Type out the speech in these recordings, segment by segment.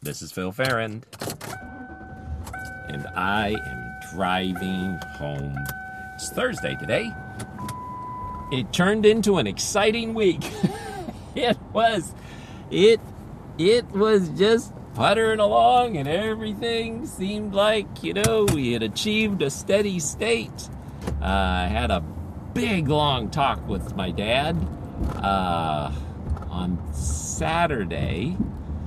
This is Phil Farrand, and I am driving home. It's Thursday today. It turned into an exciting week. It was just puttering along, and everything seemed like, we had achieved a steady state. I had a big, long talk with my dad on Saturday.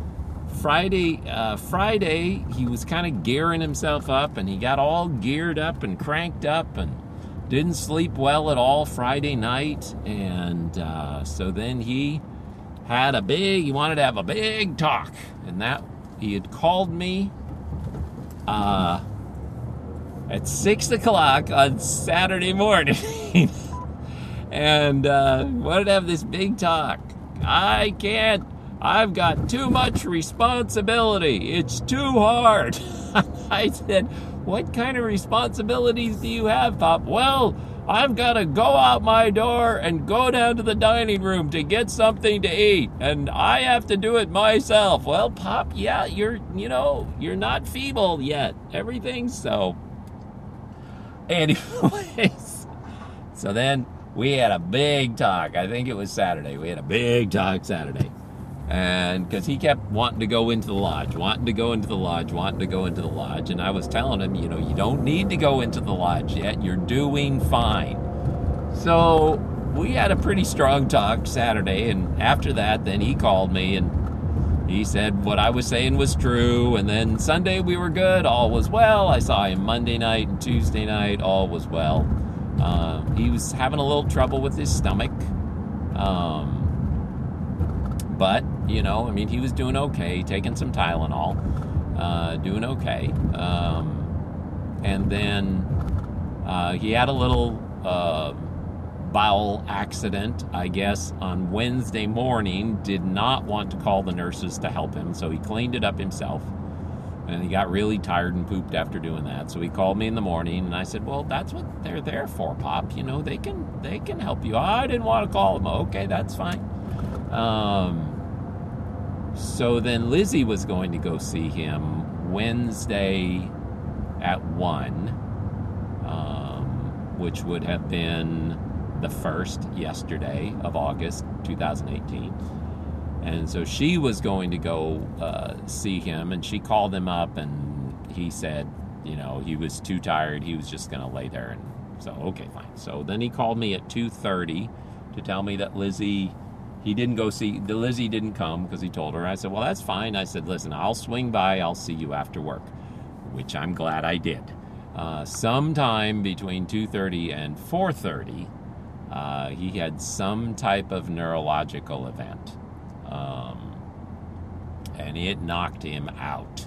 Friday, he was kind of gearing himself up, and he got all geared up and cranked up and didn't sleep well at all Friday night. And so then he wanted to have a big talk, and that he had called me at 6 o'clock on Saturday morning and wanted to have this big talk. I can't. I've got too much responsibility. It's too hard. I said, what kind of responsibilities do you have, Pop? Well, I've got to go out my door and go down to the dining room to get something to eat, and I have to do it myself. Well, Pop, yeah, you're not feeble yet. Everything's so. Anyways, so then we had a big talk. I think it was Saturday. We had a big talk Saturday. And because he kept wanting to go into the lodge. And I was telling him, you don't need to go into the lodge yet. You're doing fine. So we had a pretty strong talk Saturday. And after that, then he called me and he said what I was saying was true. And then Sunday we were good. All was well. I saw him Monday night and Tuesday night. All was well. He was having a little trouble with his stomach. But, he was doing okay, taking some Tylenol, doing okay. And then he had a little bowel accident, I guess, on Wednesday morning. Did not want to call the nurses to help him, so he cleaned it up himself. And he got really tired and pooped after doing that. So he called me in the morning, and I said, well, that's what they're there for, Pop. They can help you. I didn't want to call them. Okay, that's fine. So then Lizzie was going to go see him Wednesday at 1, which would have been the 1st yesterday of August 2018. And so she was going to go see him, and she called him up, and he said, he was too tired. He was just going to lay there. And so, okay, fine. So then he called me at 2:30 to tell me that Lizzie didn't come because he told her. I said, well, that's fine. I said, listen, I'll swing by. I'll see you after work, which I'm glad I did. Sometime between 2:30 and 4:30, he had some type of neurological event, and it knocked him out.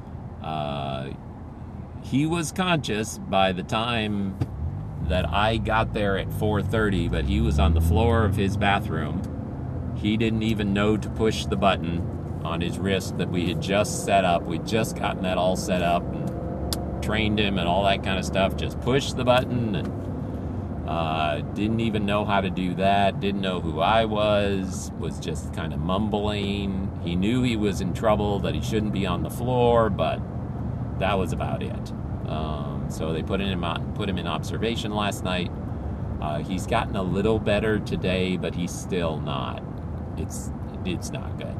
He was conscious by the time that I got there at 4:30, but he was on the floor of his bathroom. He didn't even know to push the button on his wrist that we had just set up. We'd just gotten that all set up and trained him and all that kind of stuff. Just pushed the button and didn't even know how to do that. Didn't know who I was just kind of mumbling. He knew he was in trouble, that he shouldn't be on the floor, but that was about it. So they put him in observation last night. He's gotten a little better today, but he's still not. It's not good.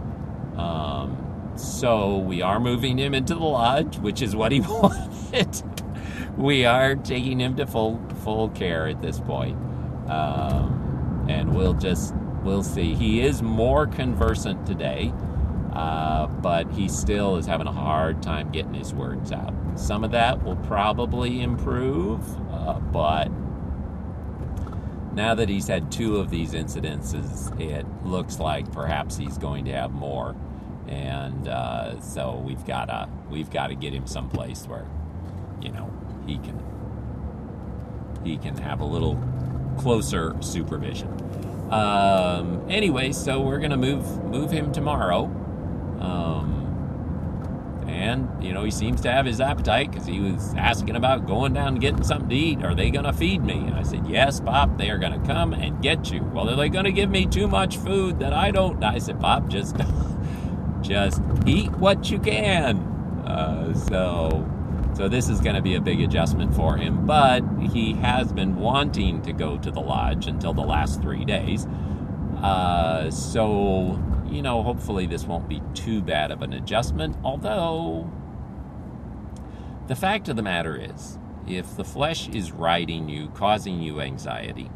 So we are moving him into the lodge, which is what he wanted. We are taking him to full care at this point. And we'll see. He is more conversant today, but he still is having a hard time getting his words out. Some of that will probably improve, but now that he's had 2 of these incidences, it looks like perhaps he's going to have more, and so we've got to get him someplace where, he can have a little closer supervision. Anyway, so we're gonna move him tomorrow, and he seems to have his appetite because he was asking about going down and getting something to eat. Are they gonna feed me? And I said, yes, Pop, they are gonna come and get you. Well, are they gonna give me too much food that I don't? I said, Pop, just just eat what you can. So this is going to be a big adjustment for him, but he has been wanting to go to the lodge until the last 3 days. So, hopefully this won't be too bad of an adjustment, although the fact of the matter is, if the flesh is riding you, causing you anxiety,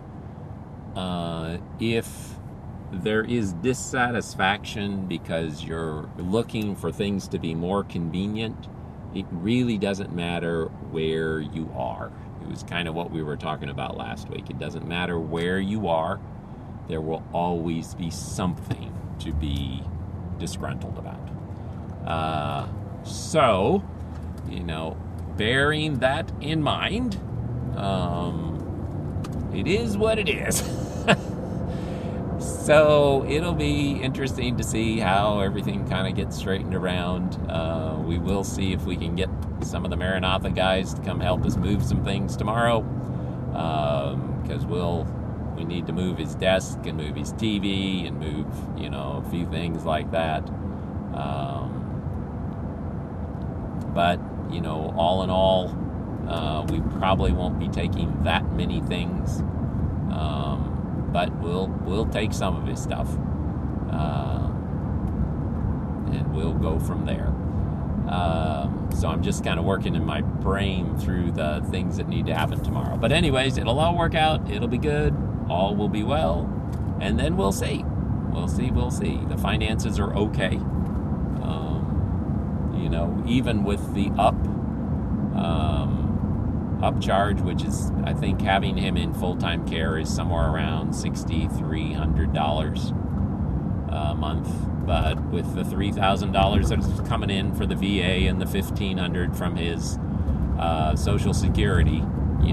if there is dissatisfaction because you're looking for things to be more convenient, it really doesn't matter where you are. It was kind of what we were talking about last week. It doesn't matter where you are. There will always be something to be disgruntled about. So, bearing that in mind, it is what it is. So it'll be interesting to see how everything kind of gets straightened around. We will see if we can get some of the Maranatha guys to come help us move some things tomorrow, because we need to move his desk and move his TV and move, a few things like that. But, all in all, we probably won't be taking that many things. But we'll take some of his stuff, and we'll go from there. So I'm just kind of working in my brain through the things that need to happen tomorrow. But anyways, it'll all work out. It'll be good. All will be well. And then we'll see. We'll see. The finances are okay. Even with the upcharge, which is, I think, having him in full-time care is somewhere around $6,300 a month. But with the $3,000 that's coming in for the VA and the $1,500 from his Social Security,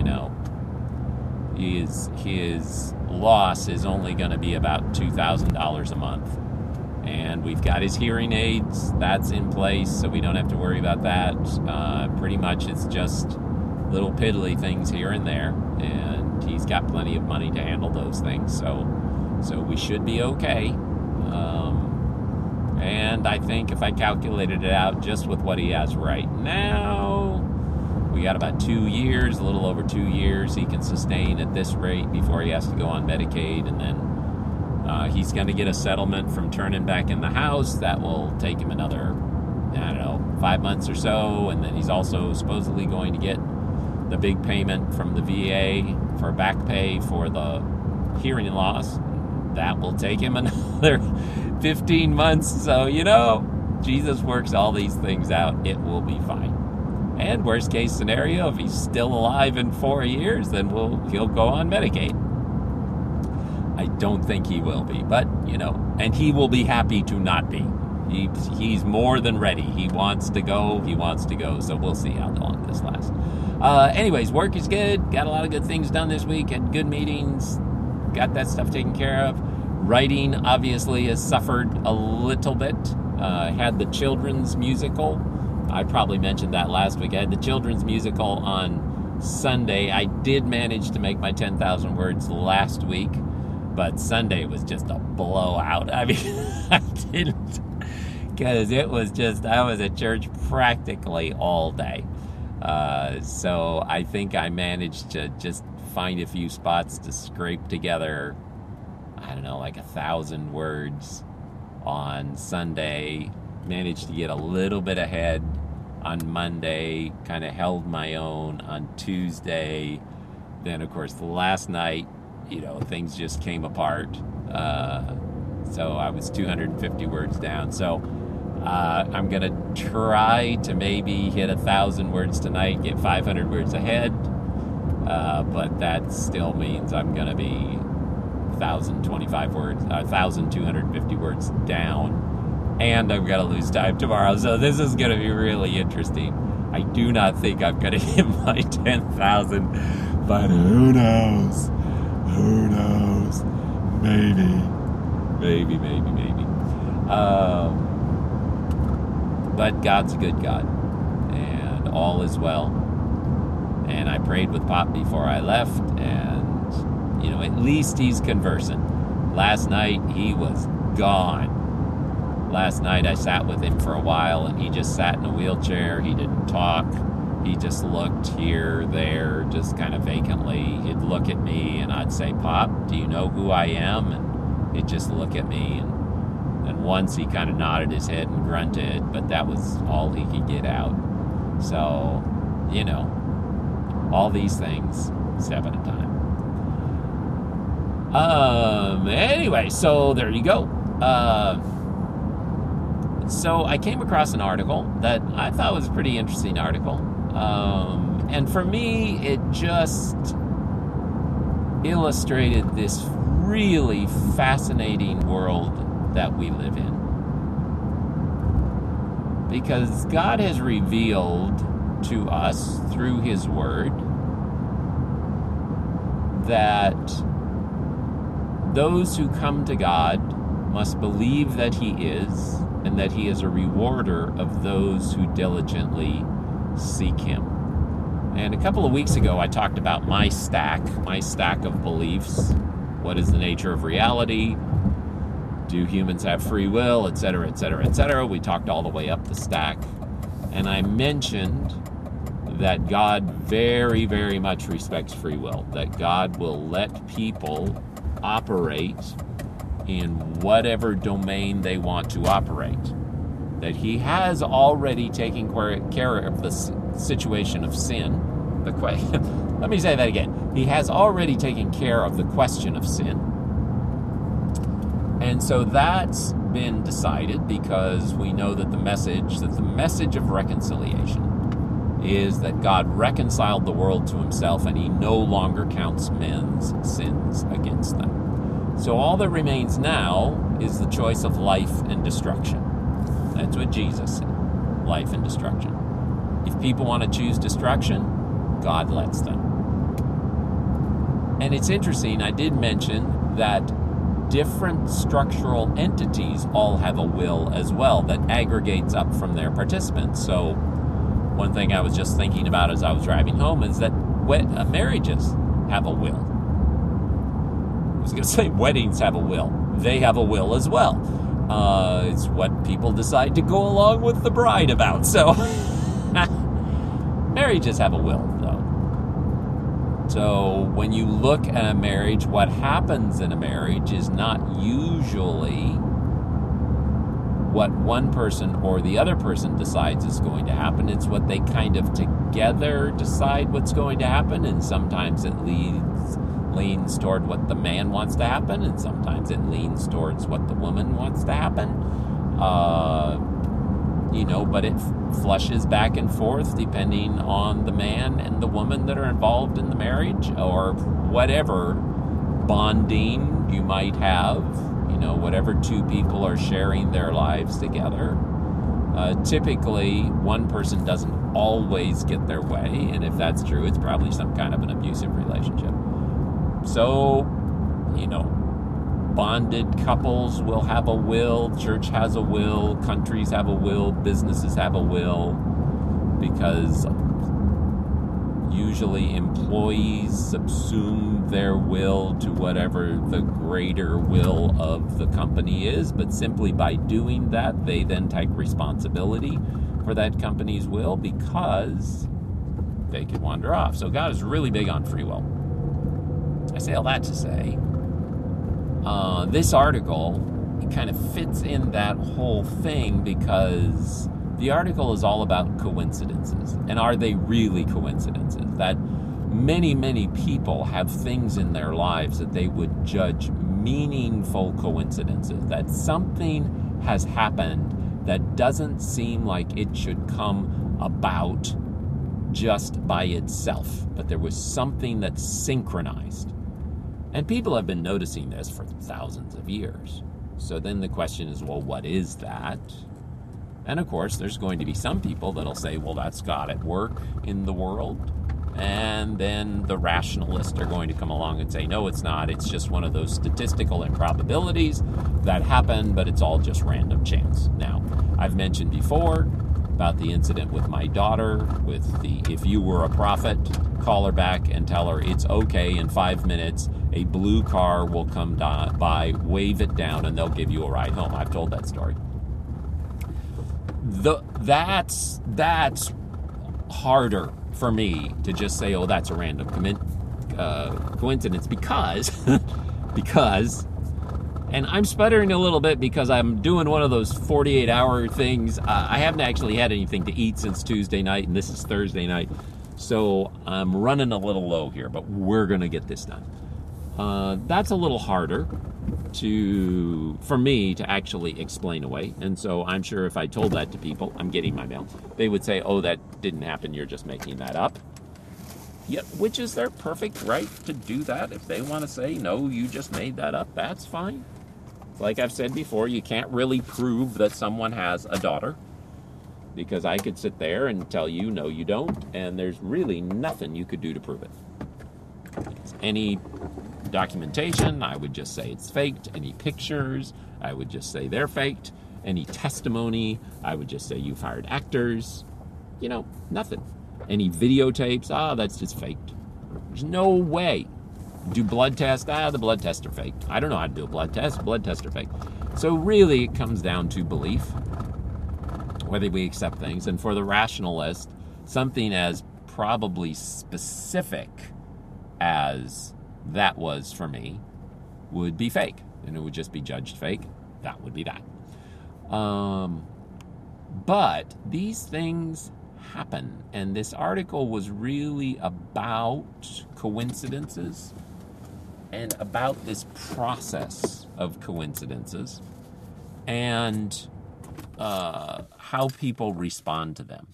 his loss is only going to be about $2,000 a month. And we've got his hearing aids. That's in place, so we don't have to worry about that. Pretty much it's just little piddly things here and there, and he's got plenty of money to handle those things, so we should be okay. And I think if I calculated it out just with what he has right now, we got about 2 years, a little over 2 years he can sustain at this rate before he has to go on Medicaid, and then he's going to get a settlement from turning back in the house. That will take him another, 5 months or so, and then he's also supposedly going to get the big payment from the VA for back pay for the hearing loss. That will take him another 15 months. So, Jesus works all these things out. It will be fine. And worst case scenario, if he's still alive in 4 years, then he'll go on Medicaid. I don't think he will be, but, and he will be happy to not be. He's more than ready. He wants to go. So we'll see how long this lasts. Anyways, work is good. Got a lot of good things done this week. Had good meetings. Got that stuff taken care of. Writing, obviously, has suffered a little bit. Had the children's musical. I probably mentioned that last week. I had the children's musical on Sunday. I did manage to make my 10,000 words last week, but Sunday was just a blowout. I mean, I didn't, because I was at church practically all day. So I think I managed to just find a few spots to scrape together, like 1,000 words on Sunday. Managed to get a little bit ahead on Monday, kind of held my own on Tuesday. Then, of course, last night, things just came apart. So I was 250 words down. So I'm going to try to maybe hit 1,000 words tonight, get 500 words ahead. But that still means I'm going to be 1,025 words, 1,250 words down. And I've got to lose time tomorrow. So this is going to be really interesting. I do not think I'm going to hit my 10,000. But who knows? Who knows? Maybe. But God's a good God. And all is well. And I prayed with Pop before I left. And, at least he's conversant. Last night, he was gone. Last night I sat with him for a while, and he just sat in a wheelchair. He didn't talk. He just looked here, there, just kind of vacantly. He'd look at me, and I'd say, "Pop, do you know who I am?" And he'd just look at me, and once he kind of nodded his head and grunted, but that was all he could get out. So, all these things, step at a time. Anyway, so there you go. So I came across an article that I thought was a pretty interesting article. And for me, it just illustrated this really fascinating world that we live in. Because God has revealed to us through His Word that those who come to God must believe that He is, and that He is a rewarder of those who diligently seek Him. And a couple of weeks ago, I talked about my stack of beliefs. What is the nature of reality? Do humans have free will? Etc., etc., etc. We talked all the way up the stack. And I mentioned that God very, very much respects free will. That God will let people operate in whatever domain they want to operate. That He has already taken care of the situation of sin. Let me say that again. He has already taken care of the question of sin. And so that's been decided because we know that the message of reconciliation is that God reconciled the world to Himself, and He no longer counts men's sins against them. So all that remains now is the choice of life and destruction. That's what Jesus said, life and destruction. If people want to choose destruction, God lets them. And it's interesting, I did mention that different structural entities all have a will as well that aggregates up from their participants. So one thing I was just thinking about as I was driving home is that marriages have a will. I was going to say weddings have a will. They have a will as well. It's what people decide to go along with the bride about. So marriages have a will, though. So when you look at a marriage, what happens in a marriage is not usually what one person or the other person decides is going to happen. It's what they kind of together decide what's going to happen, and sometimes it leans toward what the man wants to happen, and sometimes it leans towards what the woman wants to happen. But it flushes back and forth depending on the man and the woman that are involved in the marriage, or whatever bonding you might have, whatever two people are sharing their lives together. Typically, one person doesn't always get their way, and if that's true, it's probably some kind of an abusive relationship. So, bonded couples will have a will, church has a will, countries have a will, businesses have a will, because usually employees subsume their will to whatever the greater will of the company is, but simply by doing that, they then take responsibility for that company's will because they could wander off. So God is really big on free will. I say all that to say, this article, it kind of fits in that whole thing because the article is all about coincidences. And are they really coincidences? That many, many people have things in their lives that they would judge meaningful coincidences. That something has happened that doesn't seem like it should come about just by itself. But there was something that synchronized. And people have been noticing this for thousands of years. So then the question is, well, what is that? And of course, there's going to be some people that'll say, well, that's God at work in the world. And then the rationalists are going to come along and say, no, it's not. It's just one of those statistical improbabilities that happen, but it's all just random chance. Now, I've mentioned before about the incident with my daughter, with the, if you were a prophet, call her back and tell her it's okay, in 5 minutes, a blue car will come by, wave it down, and they'll give you a ride home. I've told that story. that's harder for me to just say, oh, that's a random coincidence, because and I'm sputtering a little bit because I'm doing one of those 48-hour things. I haven't actually had anything to eat since Tuesday night, and this is Thursday night. So I'm running a little low here, but we're going to get this done. That's a little harder for me to actually explain away. And so I'm sure if I told that to people, I'm getting my mail, they would say, oh, that didn't happen. You're just making that up. Yet, which is their perfect right to do that. If they want to say, no, you just made that up, that's fine. Like I've said before, you can't really prove that someone has a daughter, because I could sit there and tell you, no, you don't, and there's really nothing you could do to prove it. Any documentation, I would just say it's faked. Any pictures, I would just say they're faked. Any testimony, I would just say you've hired actors. Nothing. Any videotapes, that's just faked. There's no way. Do blood tests, the blood tests are faked. I don't know how to do a blood test tests are faked. So really it comes down to belief, whether we accept things. And for the rationalist, something as probably specific as that was for me would be fake, and it would just be judged fake. That would be that. But these things happen, and this article was really about coincidences and about this process of coincidences and how people respond to them.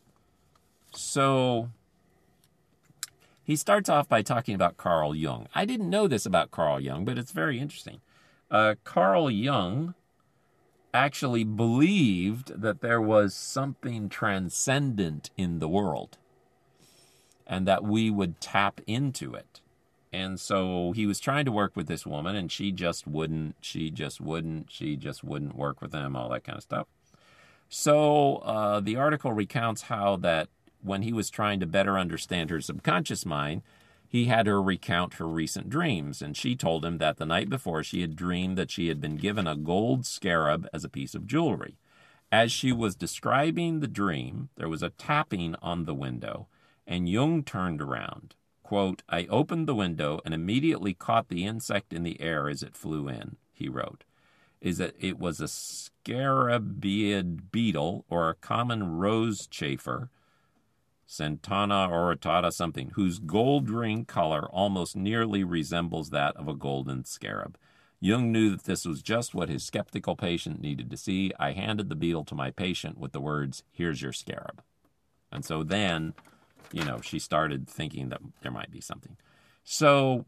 So he starts off by talking about Carl Jung. I didn't know this about Carl Jung, but it's very interesting. Carl Jung actually believed that there was something transcendent in the world and that we would tap into it. And so he was trying to work with this woman, and she just wouldn't work with him, all that kind of stuff. So the article recounts how that when he was trying to better understand her subconscious mind, he had her recount her recent dreams, and she told him that the night before she had dreamed that she had been given a gold scarab as a piece of jewelry. As she was describing the dream, there was a tapping on the window, and Jung turned around. Quote, I opened the window and immediately caught the insect in the air as it flew in, he wrote. It was a scarabaeid beetle or a common rose chafer, Centana aurata something, whose gold ring color almost nearly resembles that of a golden scarab. Jung knew that this was just what his skeptical patient needed to see. I handed the beetle to my patient with the words, here's your scarab. And so then, she started thinking that there might be something. So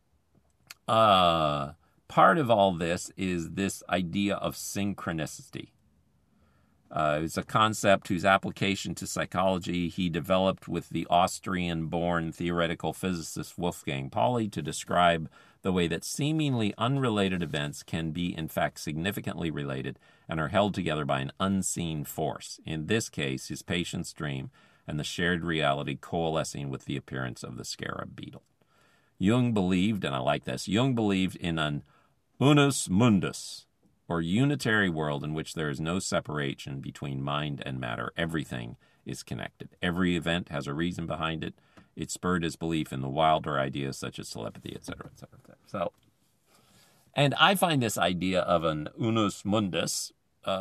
part of all this is this idea of synchronicity. It's a concept whose application to psychology he developed with the Austrian-born theoretical physicist Wolfgang Pauli to describe the way that seemingly unrelated events can be, in fact, significantly related and are held together by an unseen force. In this case, his patient's dream and the shared reality coalescing with the appearance of the scarab beetle. Jung believed, and I like this, Jung believed in an unus mundus, or unitary world in which there is no separation between mind and matter. Everything is connected. Every event has a reason behind it. It spurred his belief in the wilder ideas such as telepathy, etc., etc., etc. So, and I find this idea of an unus mundus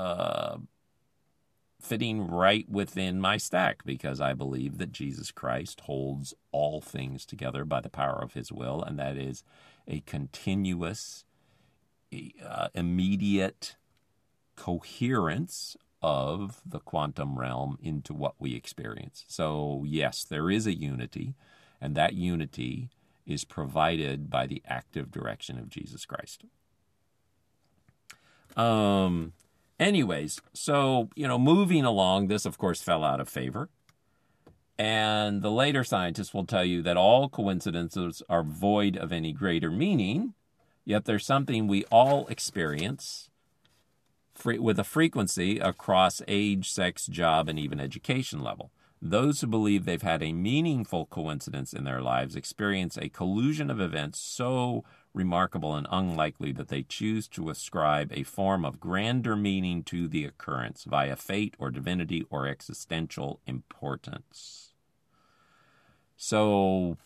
fitting right within my stack, because I believe that Jesus Christ holds all things together by the power of his will, and that is a continuous, immediate coherence of the quantum realm into what we experience. So yes, there is a unity, and that unity is provided by the active direction of Jesus Christ. Anyways, so, moving along, this of course fell out of favor. And the later scientists will tell you that all coincidences are void of any greater meaning, yet there's something we all experience with a frequency across age, sex, job, and even education level. Those who believe they've had a meaningful coincidence in their lives experience a collusion of events so remarkable and unlikely that they choose to ascribe a form of grander meaning to the occurrence via fate or divinity or existential importance. So,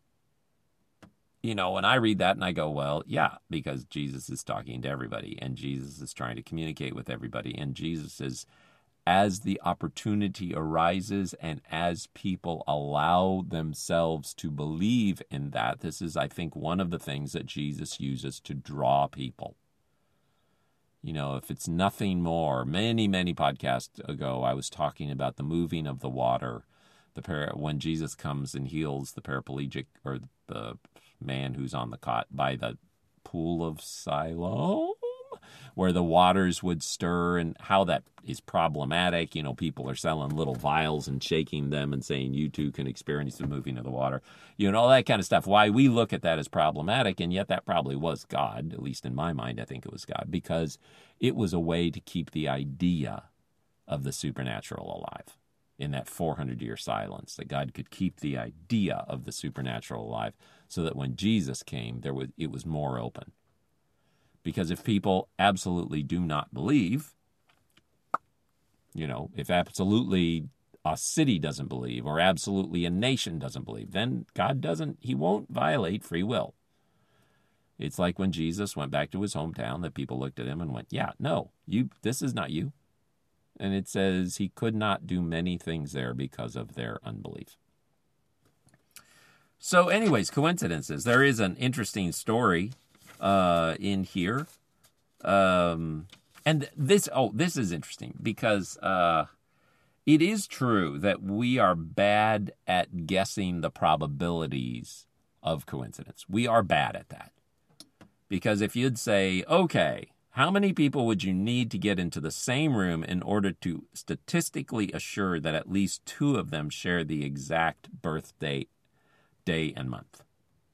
when I read that and I go, well, yeah, because Jesus is talking to everybody and Jesus is trying to communicate with everybody, and Jesus is, as the opportunity arises and as people allow themselves to believe in that, this is, I think, one of the things that Jesus uses to draw people. If it's nothing more, many, many podcasts ago, I was talking about the moving of the water, when Jesus comes and heals the paraplegic or the man who's on the cot by the pool of Siloam, where the waters would stir, and how that is problematic. People are selling little vials and shaking them and saying, you too can experience the moving of the water. All that kind of stuff. Why we look at that as problematic, and yet that probably was God, at least in my mind, I think it was God, because it was a way to keep the idea of the supernatural alive in that 400-year silence, that God could keep the idea of the supernatural alive so that when Jesus came, it was more open. Because if people absolutely do not believe, if absolutely a city doesn't believe or absolutely a nation doesn't believe, then God he won't violate free will. It's like when Jesus went back to his hometown that people looked at him and went, yeah, no, this is not you. And it says he could not do many things there because of their unbelief. So anyways, coincidences. There is an interesting story in here. And this is interesting because it is true that we are bad at guessing the probabilities of coincidence. We are bad at that. Because if you'd say, okay, how many people would you need to get into the same room in order to statistically assure that at least two of them share the exact birthday, day and month?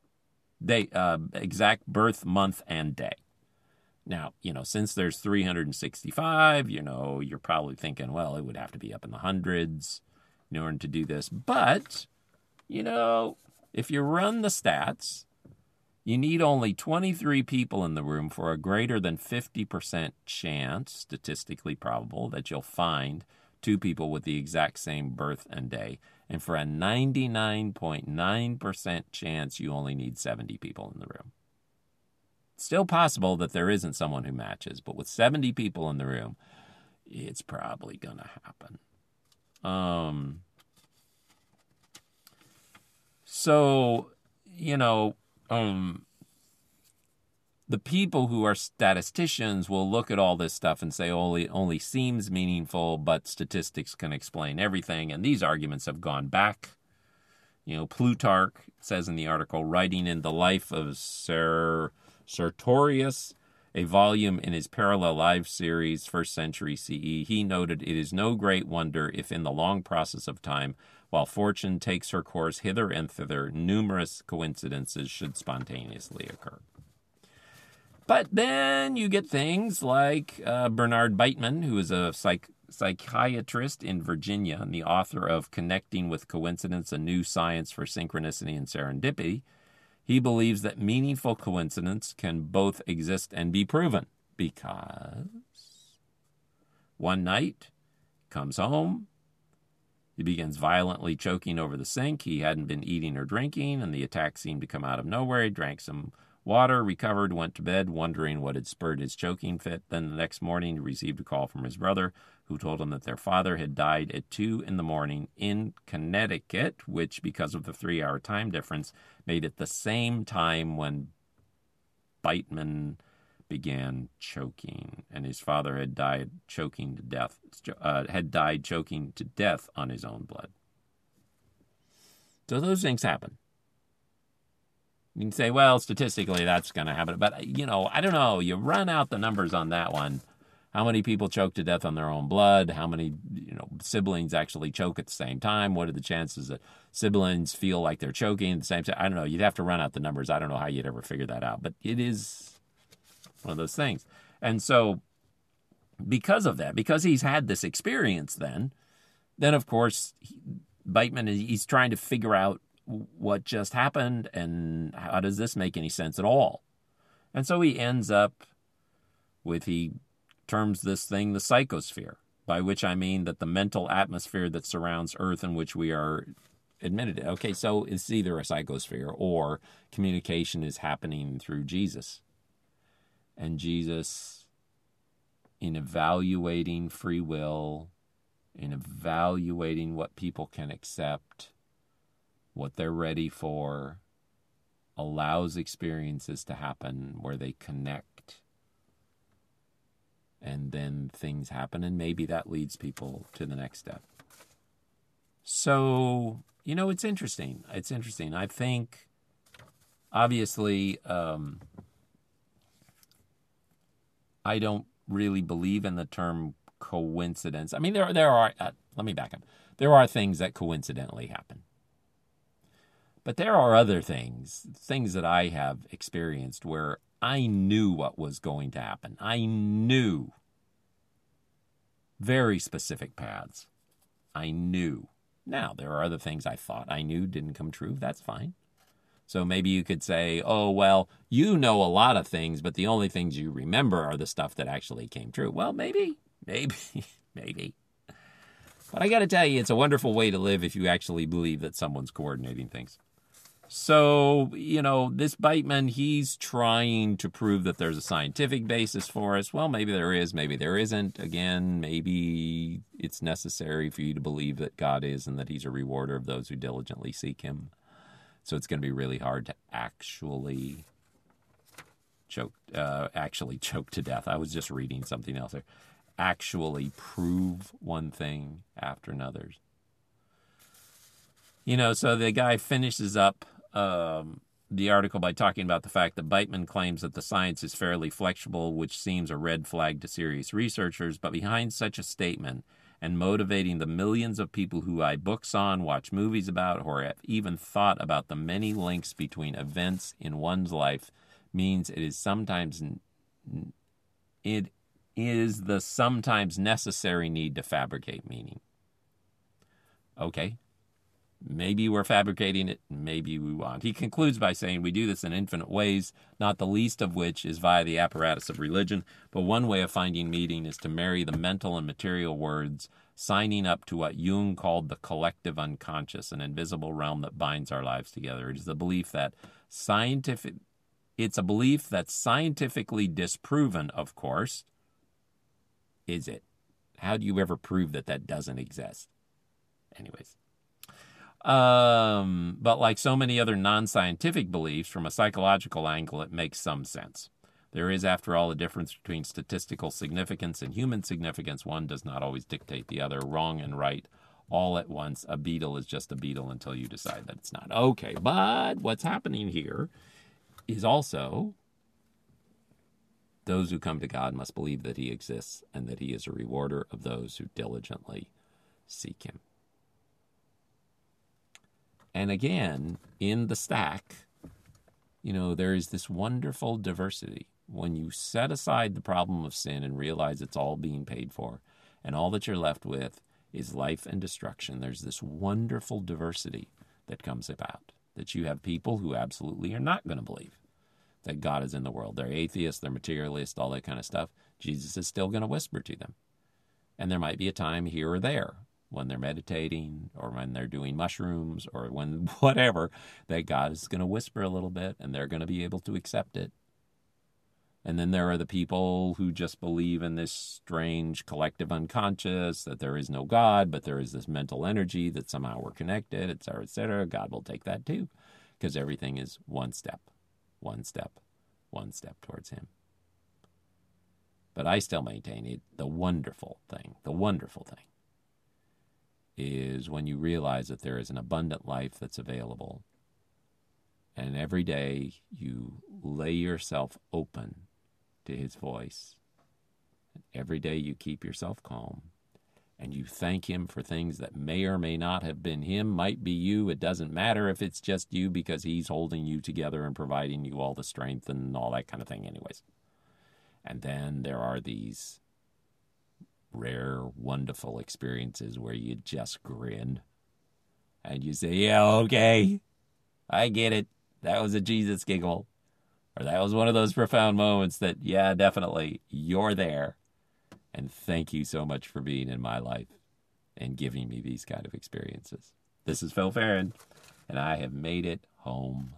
Exact birth, month, and day. Now, since there's 365, you're probably thinking, well, it would have to be up in the hundreds in order to do this. But, if you run the stats, you need only 23 people in the room for a greater than 50% chance, statistically probable, that you'll find two people with the exact same birth and day. And for a 99.9% chance, you only need 70 people in the room. It's still possible that there isn't someone who matches, but with 70 people in the room, it's probably going to happen. The people who are statisticians will look at all this stuff and say, only seems meaningful, but statistics can explain everything. And these arguments have gone back. Plutarch says in the article, writing in the life of Sertorius, a volume in his Parallel Lives series, 1st century CE, he noted, it is no great wonder if in the long process of time, while fortune takes her course hither and thither, numerous coincidences should spontaneously occur. But then you get things like Bernard Beitman, who is a psychiatrist in Virginia and the author of Connecting with Coincidence, a New Science for Synchronicity and Serendipity. He believes that meaningful coincidence can both exist and be proven because one night, comes home, he begins violently choking over the sink. He hadn't been eating or drinking, and the attack seemed to come out of nowhere. He drank some water, recovered, went to bed, wondering what had spurred his choking fit. Then the next morning, he received a call from his brother, who told him that their father had died at 2 a.m. in Connecticut, which, because of the 3-hour time difference, made it the same time when Beitman began choking, and his father had died choking to death. Choking to death on his own blood. So those things happen. You can say, well, statistically, that's going to happen. But, I don't know. You run out the numbers on that one. How many people choke to death on their own blood? How many, siblings actually choke at the same time? What are the chances that siblings feel like they're choking at the same time? I don't know. You'd have to run out the numbers. I don't know how you'd ever figure that out. But it is one of those things. And so because of that, because he's had this experience then of course, Beitman, he's trying to figure out what just happened and how does this make any sense at all? And so he ends up with, he terms this thing the psychosphere, by which I mean that the mental atmosphere that surrounds Earth in which we are admitted. Okay, so it's either a psychosphere or communication is happening through Jesus. And Jesus, in evaluating free will, in evaluating what people can accept, what they're ready for, allows experiences to happen where they connect. And then things happen, and maybe that leads people to the next step. So, it's interesting. It's interesting. I think, obviously, I don't really believe in the term coincidence. I mean, there are, let me back up. There are things that coincidentally happen. But there are other things that I have experienced where I knew what was going to happen. I knew very specific paths. I knew. Now, there are other things I thought I knew didn't come true. That's fine. So maybe you could say, oh, well, you know a lot of things, but the only things you remember are the stuff that actually came true. Well, maybe. But I got to tell you, it's a wonderful way to live if you actually believe that someone's coordinating things. So, this Beitman, he's trying to prove that there's a scientific basis for us. Well, maybe there is, maybe there isn't. Again, maybe it's necessary for you to believe that God is and that he's a rewarder of those who diligently seek him. So it's going to be really hard to actually choke to death. I was just reading something else there. Actually prove one thing after another. So the guy finishes up the article by talking about the fact that Beitman claims that the science is fairly flexible, which seems a red flag to serious researchers. But behind such a statement and motivating the millions of people who buy books on, watch movies about, or have even thought about the many links between events in one's life means it is the sometimes necessary need to fabricate meaning. Okay. Maybe we're fabricating it, maybe we won't. He concludes by saying we do this in infinite ways, not the least of which is via the apparatus of religion, but one way of finding meaning is to marry the mental and material words, signing up to what Jung called the collective unconscious, an invisible realm that binds our lives together. It is the belief that it's a belief that's scientifically disproven, of course. Is it? How do you ever prove that doesn't exist? Anyways. But like so many other non-scientific beliefs, from a psychological angle, it makes some sense. There is, after all, a difference between statistical significance and human significance. One does not always dictate the other. Wrong and right all at once. A beetle is just a beetle until you decide that it's not. Okay, but what's happening here is also those who come to God must believe that he exists and that he is a rewarder of those who diligently seek him. And again, in the stack, there is this wonderful diversity. When you set aside the problem of sin and realize it's all being paid for, and all that you're left with is life and destruction, there's this wonderful diversity that comes about. That you have people who absolutely are not going to believe that God is in the world. They're atheists, they're materialists, all that kind of stuff. Jesus is still going to whisper to them. And there might be a time here or there when they're meditating or when they're doing mushrooms or when whatever, that God is going to whisper a little bit and they're going to be able to accept it. And then there are the people who just believe in this strange collective unconscious, that there is no God, but there is this mental energy that somehow we're connected, et cetera, et cetera. God will take that too, because everything is one step towards him. But I still maintain it. The wonderful thing is when you realize that there is an abundant life that's available. And every day you lay yourself open to his voice. And every day you keep yourself calm. And you thank him for things that may or may not have been him, might be you. It doesn't matter if it's just you, because he's holding you together and providing you all the strength and all that kind of thing anyways. And then there are these rare, wonderful experiences where you just grin and you say, yeah, okay, I get it. That was a Jesus giggle. or that was one of those profound moments that, yeah, definitely, you're there. And thank you so much for being in my life and giving me these kind of experiences. This is Phil Farron, and I have made it home